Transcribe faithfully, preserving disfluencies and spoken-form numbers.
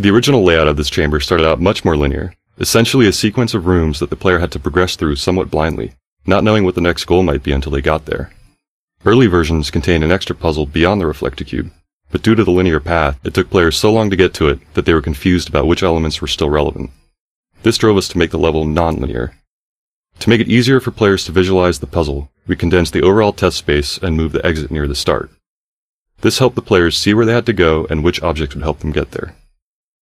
The original layout of this chamber started out much more linear, essentially a sequence of rooms that the player had to progress through somewhat blindly, not knowing what the next goal might be until they got there. Early versions contained an extra puzzle beyond the Reflecticube, but due to the linear path, it took players so long to get to it that they were confused about which elements were still relevant. This drove us to make the level non-linear. To make it easier for players to visualize the puzzle, we condensed the overall test space and moved the exit near the start. This helped the players see where they had to go and which objects would help them get there.